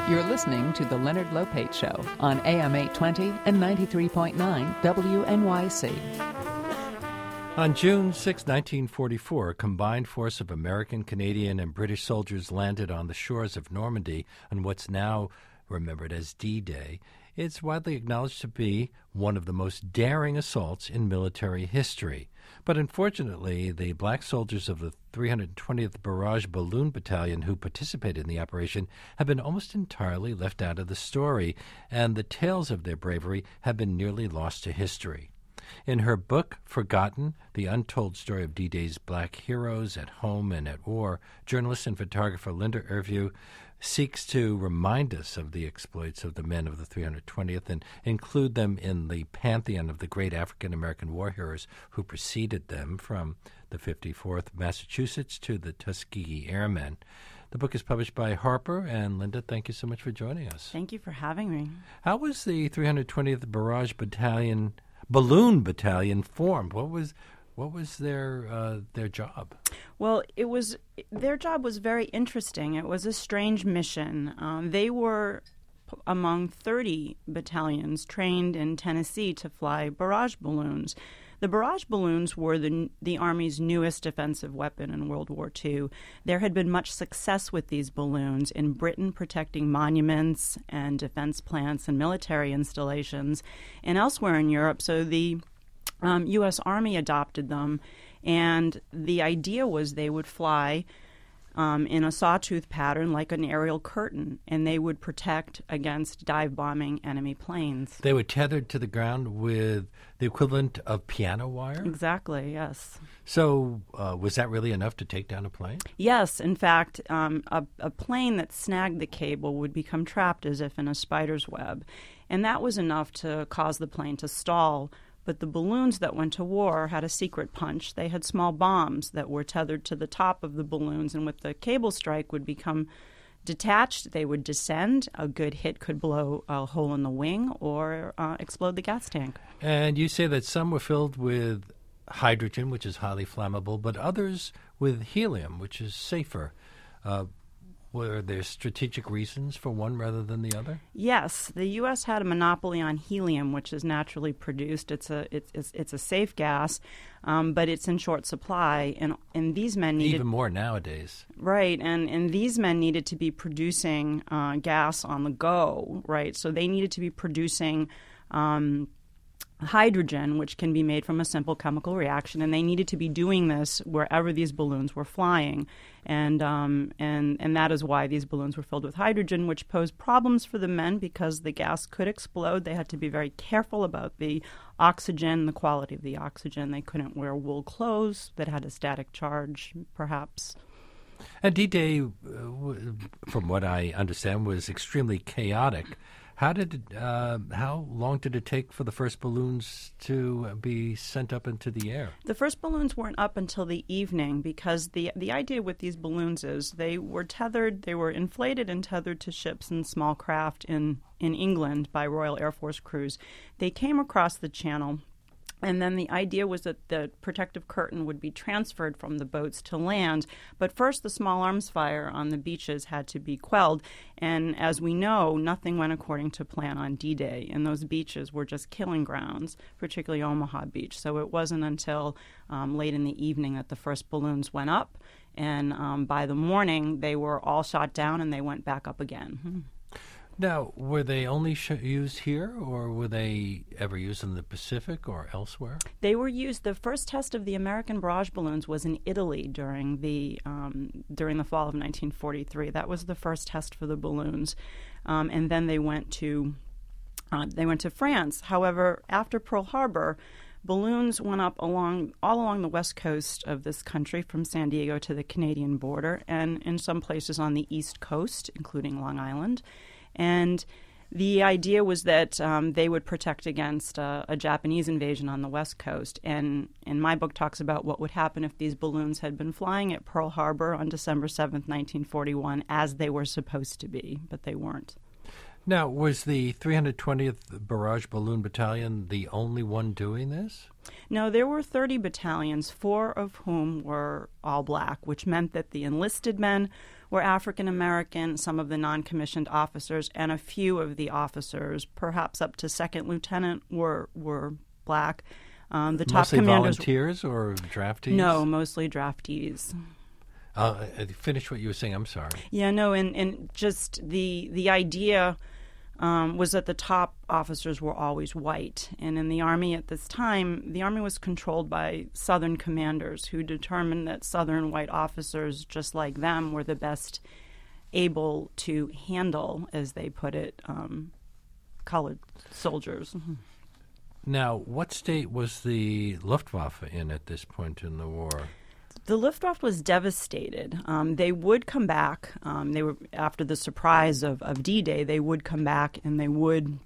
You're listening to The Leonard Lopate Show on AM 820 and 93.9 WNYC. On June 6, 1944, a combined force of American, Canadian, and British soldiers landed on the shores of Normandy on what's now remembered as D-Day. It's widely acknowledged to be one of the most daring assaults in military history. But unfortunately, the black soldiers of the 320th Barrage Balloon Battalion who participated in the operation have been almost entirely left out of the story, and the tales of their bravery have been nearly lost to history. In her book, Forgotten, The Untold Story of D-Day's Black Heroes at Home and at War, journalist and photographer Linda Erview seeks to remind us of the exploits of the men of the 320th and include them in the pantheon of the great African-American war heroes who preceded them, from the 54th Massachusetts to the Tuskegee Airmen. The book is published by Harper, and Linda, thank you so much for joining us. Thank you for having me. How was the 320th Balloon Battalion formed? What was their job? Well, their job was very interesting. It was a strange mission. They were among 30 battalions trained in Tennessee to fly barrage balloons. The barrage balloons were the Army's newest defensive weapon in World War II. There had been much success with these balloons in Britain, protecting monuments and defense plants and military installations, and elsewhere in Europe. So the U.S. Army adopted them, and the idea was they would fly in a sawtooth pattern like an aerial curtain, and they would protect against dive-bombing enemy planes. They were tethered to the ground with the equivalent of piano wire? Exactly, yes. So was that really enough to take down a plane? Yes. In fact, a plane that snagged the cable would become trapped as if in a spider's web, and that was enough to cause the plane to stall. But the balloons that went to war had a secret punch. They had small bombs that were tethered to the top of the balloons, and with the cable strike would become detached. They would descend. A good hit could blow a hole in the wing or explode the gas tank. And you say that some were filled with hydrogen, which is highly flammable, but others with helium, which is safer. Were there strategic reasons for one rather than the other? Yes, the U.S. had a monopoly on helium, which is naturally produced. It's a safe gas, but it's in short supply, and these men needed even more nowadays. Right, and these men needed to be producing gas on the go. Right, so they needed to be producing hydrogen, which can be made from a simple chemical reaction, and they needed to be doing this wherever these balloons were flying, and that is why these balloons were filled with hydrogen, which posed problems for the men because the gas could explode. They had to be very careful about the oxygen, the quality of the oxygen. They couldn't wear wool clothes that had a static charge, perhaps. And D-Day, from what I understand, was extremely chaotic. How long did it take for the first balloons to be sent up into the air? The first balloons weren't up until the evening because the idea with these balloons is they were inflated and tethered to ships and small craft in England by Royal Air Force crews. They came across the channel, and then the idea was that the protective curtain would be transferred from the boats to land. But first, the small arms fire on the beaches had to be quelled. And as we know, nothing went according to plan on D-Day. And those beaches were just killing grounds, particularly Omaha Beach. So it wasn't until late in the evening that the first balloons went up. And by the morning, they were all shot down and they went back up again. Now, were they only used here, or were they ever used in the Pacific or elsewhere? They were used. The first test of the American barrage balloons was in Italy during the fall of 1943. That was the first test for the balloons, and then they went to France. However, after Pearl Harbor, balloons went up all along the west coast of this country, from San Diego to the Canadian border, and in some places on the east coast, including Long Island. And the idea was that they would protect against a Japanese invasion on the West Coast. And my book talks about what would happen if these balloons had been flying at Pearl Harbor on December 7th, 1941, as they were supposed to be, but they weren't. Now, was the 320th Barrage Balloon Battalion the only one doing this? No, there were 30 battalions, 4 of whom were all black, which meant that the enlisted men were African American. Some of the non-commissioned officers and a few of the officers, perhaps up to second lieutenant, were black. The top mostly commanders, volunteers or draftees? No, mostly draftees. Finish what you were saying. I'm sorry. Yeah, no, and just the idea was that the top officers were always white. And in the Army at this time, the Army was controlled by Southern commanders who determined that Southern white officers, just like them, were the best able to handle, as they put it, colored soldiers. Now, what state was the Luftwaffe in at this point in the war? The Luftwaffe was devastated. They would come back. They were after the surprise of D-Day. They would come back and they would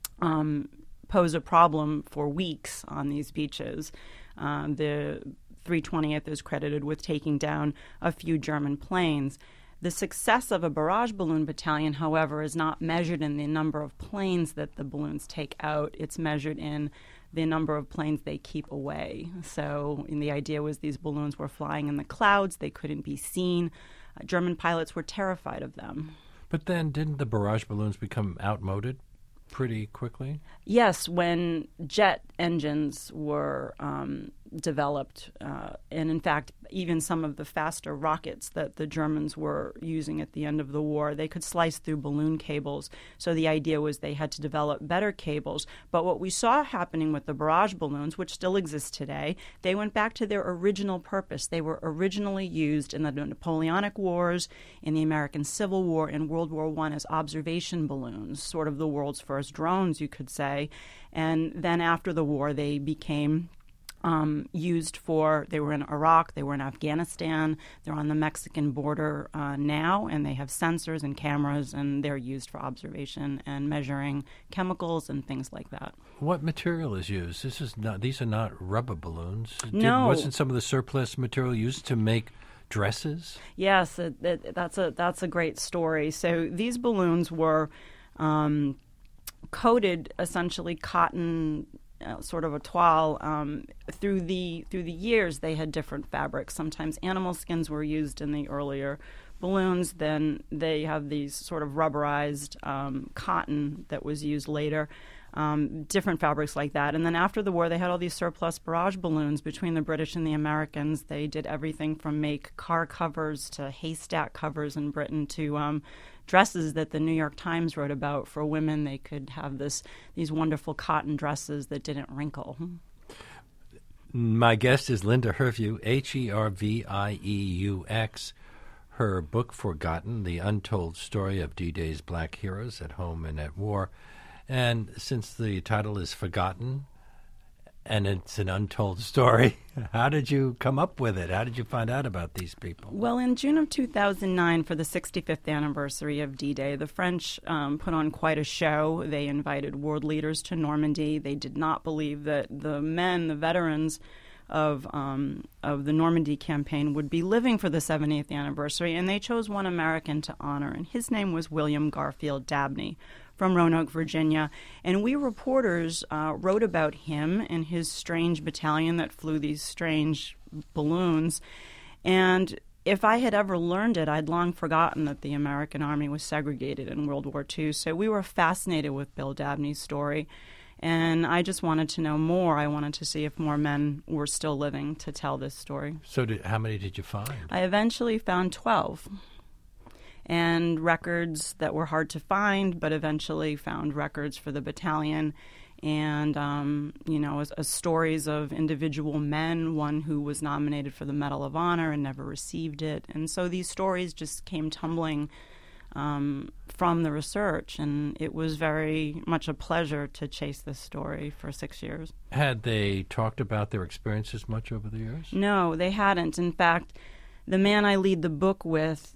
pose a problem for weeks on these beaches. The 320th is credited with taking down a few German planes. The success of a barrage balloon battalion, however, is not measured in the number of planes that the balloons take out. It's measured in the number of planes they keep away. So the idea was these balloons were flying in the clouds. They couldn't be seen. German pilots were terrified of them. But then didn't the barrage balloons become outmoded pretty quickly? Yes, when jet engines were developed, and in fact, even some of the faster rockets that the Germans were using at the end of the war, they could slice through balloon cables. So the idea was they had to develop better cables. But what we saw happening with the barrage balloons, which still exist today, they went back to their original purpose. They were originally used in the Napoleonic Wars, in the American Civil War, in World War I as observation balloons, sort of the world's first drones, you could say. And then after the war, they became they were in Iraq, they were in Afghanistan, they're on the Mexican border now, and they have sensors and cameras, and they're used for observation and measuring chemicals and things like that. What material is used? These are not rubber balloons. No. Wasn't some of the surplus material used to make dresses? Yes, that's a great story. So these balloons were coated essentially cotton. Sort of a toile. Through the years, they had different fabrics. Sometimes animal skins were used in the earlier balloons. Then they have these sort of rubberized cotton that was used later. Different fabrics like that. And then after the war, they had all these surplus barrage balloons between the British and the Americans. They did everything from make car covers to haystack covers in Britain to dresses that the New York Times wrote about for women. They could have these wonderful cotton dresses that didn't wrinkle. My guest is Linda Hervieux, Hervieux. Her book, Forgotten, The Untold Story of D-Day's Black Heroes at Home and at War. And since the title is Forgotten, and it's an untold story, how did you come up with it? How did you find out about these people? Well, in June of 2009, for the 65th anniversary of D-Day, the French put on quite a show. They invited world leaders to Normandy. They did not believe that the veterans of the Normandy campaign would be living for the 70th anniversary, and they chose one American to honor, and his name was William Garfield Dabney from Roanoke, Virginia. And we reporters wrote about him and his strange battalion that flew these strange balloons. And if I had ever learned it, I'd long forgotten that the American Army was segregated in World War II. So we were fascinated with Bill Dabney's story. And I just wanted to know more. I wanted to see if more men were still living to tell this story. So how many did you find? I eventually found 12. And records that were hard to find, but eventually found records for the battalion. And, stories of individual men, one who was nominated for the Medal of Honor and never received it. And so these stories just came tumbling from the research, and it was very much a pleasure to chase this story for 6 years. Had they talked about their experiences much over the years? No, they hadn't. In fact, the man I lead the book with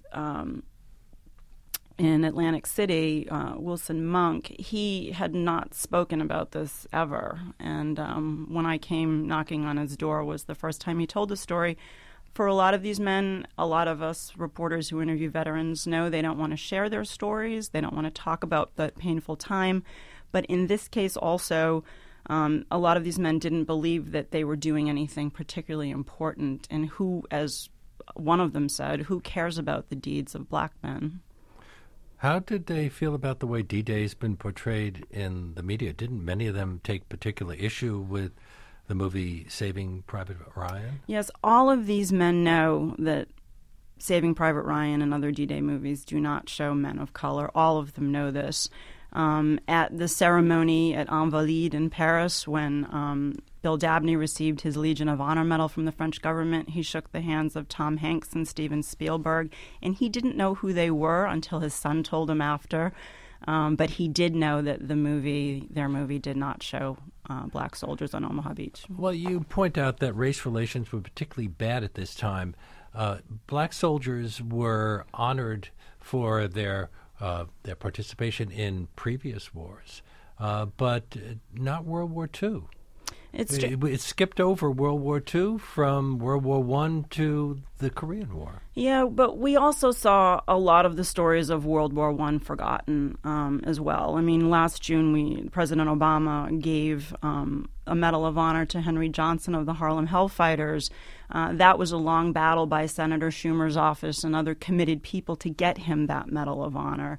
in Atlantic City, Wilson Monk, he had not spoken about this ever. And when I came knocking on his door was the first time he told the story. For a lot of these men, a lot of us reporters who interview veterans know they don't want to share their stories. They don't want to talk about that painful time. But in this case also, a lot of these men didn't believe that they were doing anything particularly important, and who, as one of them said, "Who cares about the deeds of black men?" How did they feel about the way D-Day has been portrayed in the media? Didn't many of them take particular issue with the movie Saving Private Ryan? Yes, all of these men know that Saving Private Ryan and other D-Day movies do not show men of color. All of them know this. At the ceremony at Invalides in Paris, when Bill Dabney received his Legion of Honor medal from the French government, he shook the hands of Tom Hanks and Steven Spielberg, and he didn't know who they were until his son told him after. But he did know that their movie did not show black soldiers on Omaha Beach. Well, you point out that race relations were particularly bad at this time. Black soldiers were honored for their participation in previous wars, but not World War II. It skipped over World War II from World War I to the Korean War. Yeah, but we also saw a lot of the stories of World War I forgotten as well. I mean, last June, President Obama gave a Medal of Honor to Henry Johnson of the Harlem Hellfighters. That was a long battle by Senator Schumer's office and other committed people to get him that Medal of Honor.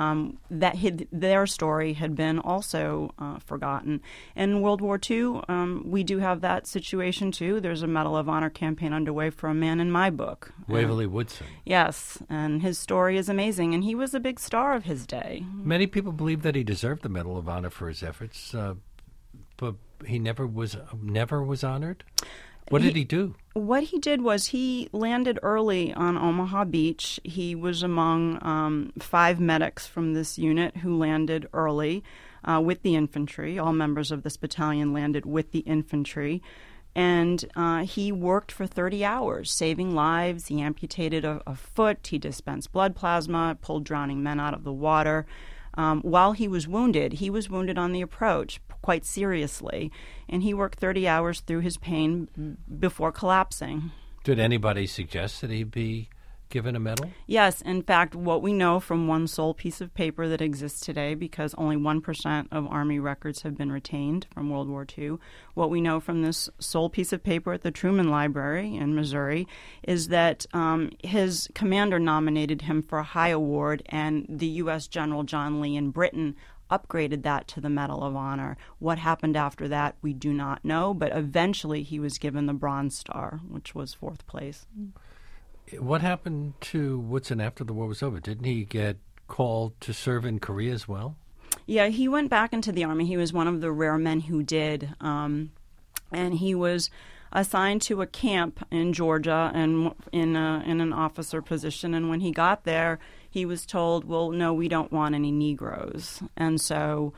Their story had been also forgotten. In World War II, we do have that situation too. There's a Medal of Honor campaign underway for a man in my book. Waverly Woodson. Yes, and his story is amazing, and he was a big star of his day. Many people believe that he deserved the Medal of Honor for his efforts, but he never was honored. What did he do? What he did was he landed early on Omaha Beach. He was among 5 medics from this unit who landed early with the infantry. All members of this battalion landed with the infantry. And he worked for 30 hours, saving lives. He amputated a foot. He dispensed blood plasma, pulled drowning men out of the water. While he was wounded on the approach quite seriously, and he worked 30 hours through his pain before collapsing. Did anybody suggest that he be given a medal? Yes. In fact, what we know from one sole piece of paper that exists today, because only 1% of Army records have been retained from World War II, what we know from this sole piece of paper at the Truman Library in Missouri is that his commander nominated him for a high award, and the U.S. General John Lee in Britain upgraded that to the Medal of Honor. What happened after that, we do not know, but eventually he was given the Bronze Star, which was 4th place. What happened to Woodson after the war was over? Didn't he get called to serve in Korea as well? Yeah, he went back into the Army. He was one of the rare men who did. And he was assigned to a camp in Georgia and in an officer position. And when he got there, he was told, well, no, we don't want any Negroes. And so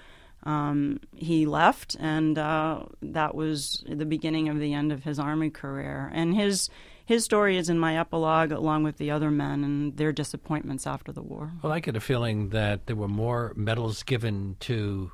he left, and that was the beginning of the end of his Army career. And his story is in my epilogue, along with the other men and their disappointments after the war. Well, I get a feeling that there were more medals given to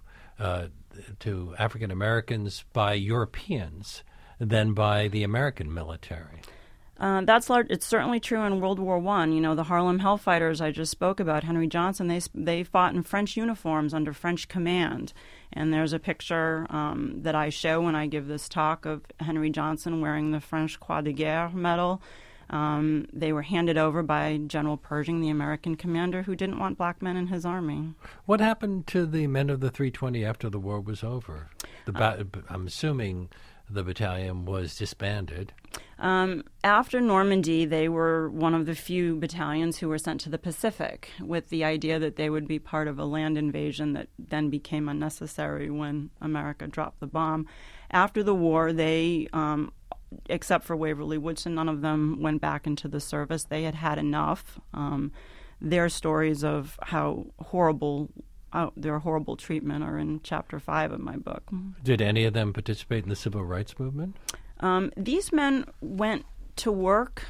African Americans by Europeans than by the American military. That's large. It's certainly true in World War I. You know, the Harlem Hellfighters I just spoke about, Henry Johnson, they fought in French uniforms under French command. And there's a picture that I show when I give this talk of Henry Johnson wearing the French Croix de Guerre medal. They were handed over by General Pershing, the American commander, who didn't want black men in his army. What happened to the men of the 320 after the war was over? I'm assuming the battalion was disbanded. After Normandy, they were one of the few battalions who were sent to the Pacific with the idea that they would be part of a land invasion that then became unnecessary when America dropped the bomb. After the war, they, except for Waverly Woodson, none of them went back into the service. They had had enough. Their stories of how their horrible treatment are in Chapter 5 of my book. Did any of them participate in the civil rights movement? These men went to work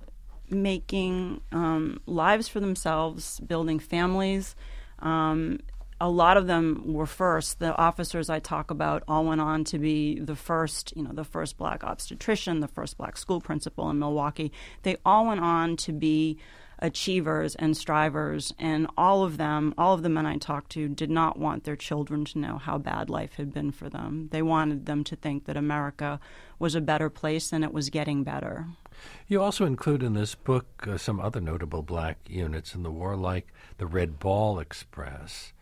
making lives for themselves, building families. A lot of them were first. The officers I talk about all went on to be the first black obstetrician, the first black school principal in Milwaukee. They all went on to be achievers and strivers, and all of the men I talked to did not want their children to know how bad life had been for them. They wanted them to think that America was a better place and it was getting better. You also include in this book some other notable black units in the war, like the Red Ball Express.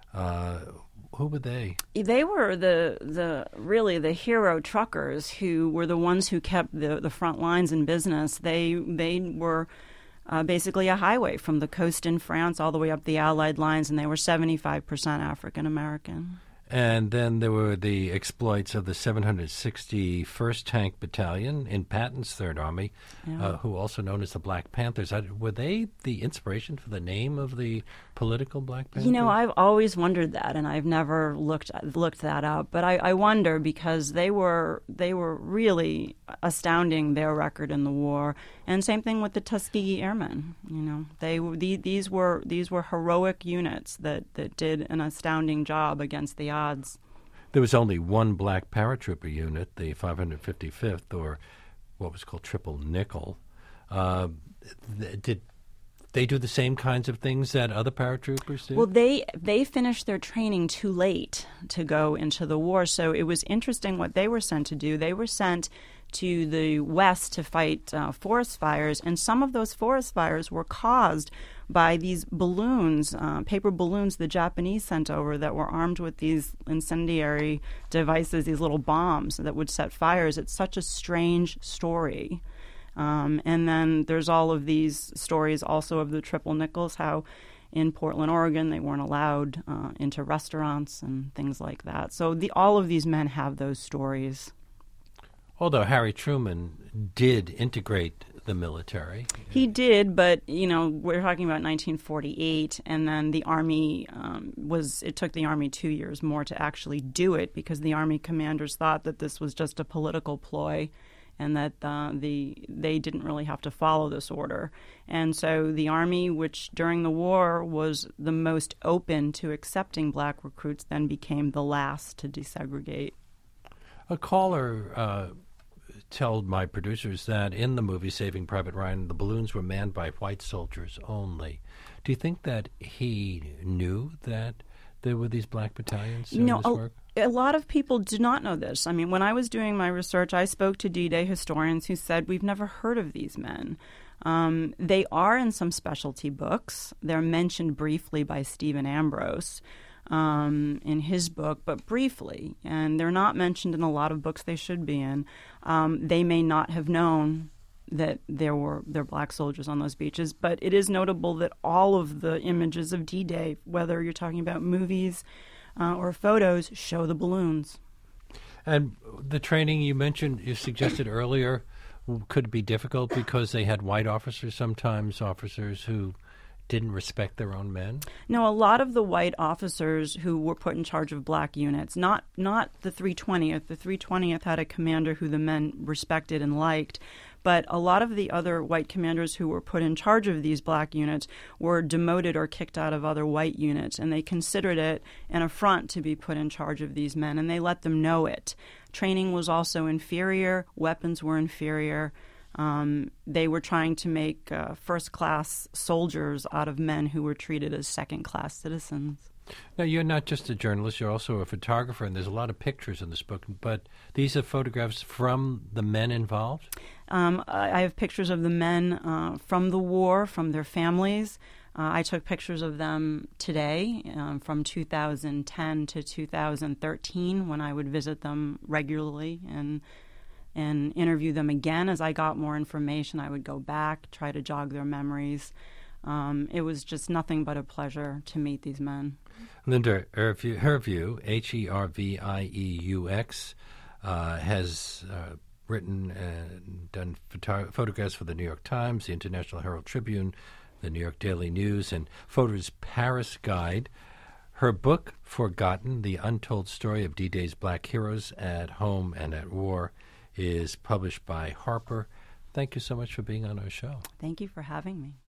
Who were they? They were really the hero truckers who were the ones who kept the front lines in business. They were basically a highway from the coast in France all the way up the Allied lines, and they were 75% African American. And then there were the exploits of the 761st Tank Battalion in Patton's Third Army, who also known as the Black Panthers. Were they the inspiration for the name of the political Black Panthers? You know, I've always wondered that, and I've never looked that up. But I wonder because they were really astounding, their record in the war. And same thing with the Tuskegee Airmen. You know, these were heroic units that did an astounding job against the odds. There was only one black paratrooper unit, the 555th, or what was called Triple Nickel. Did they do the same kinds of things that other paratroopers did? Well, they finished their training too late to go into the war, so it was interesting what they were sent to do. They were sent to the west to fight forest fires, and some of those forest fires were caused by these balloons, paper balloons the Japanese sent over that were armed with these incendiary devices, these little bombs that would set fires. It's such a strange story. And then there's all of these stories also of the Triple Nickels, how in Portland, Oregon, they weren't allowed into restaurants and things like that. So all of these men have those stories. Although Harry Truman did integrate the military. He did, but, you know, we're talking about 1948, and then the Army it took the Army 2 years more to actually do it because the Army commanders thought that this was just a political ploy and that they didn't really have to follow this order. And so the Army, which during the war was the most open to accepting black recruits, then became the last to desegregate. A caller told my producers that in the movie Saving Private Ryan, the balloons were manned by white soldiers only. Do you think that he knew that there were these black battalions doing this work? A lot of people do not know this. I mean, when I was doing my research, I spoke to D-Day historians who said, we've never heard of these men. They are in some specialty books. They're mentioned briefly by Stephen Ambrose in his book, but briefly. And they're not mentioned in a lot of books they should be in. They may not have known that there were black soldiers on those beaches, but it is notable that all of the images of D-Day, whether you're talking about movies or photos, show the balloons. And the training you suggested earlier, could be difficult because they had white officers, sometimes officers who didn't respect their own men? No, a lot of the white officers who were put in charge of black units, not the 320th. The 320th had a commander who the men respected and liked, but a lot of the other white commanders who were put in charge of these black units were demoted or kicked out of other white units, and they considered it an affront to be put in charge of these men, and they let them know it. Training was also inferior. Weapons were inferior. They were trying to make first-class soldiers out of men who were treated as second-class citizens. Now, you're not just a journalist, you're also a photographer, and there's a lot of pictures in this book, but these are photographs from the men involved? I have pictures of the men from the war, from their families. I took pictures of them today from 2010 to 2013 when I would visit them regularly and interview them again. As I got more information, I would go back, try to jog their memories. It was just nothing but a pleasure to meet these men. Linda Hervieux, Hervieux, has written and done photographs for the New York Times, the International Herald Tribune, the New York Daily News, and Photo's Paris Guide. Her book, Forgotten, The Untold Story of D-Day's Black Heroes at Home and at War, is published by Harper. Thank you so much for being on our show. Thank you for having me.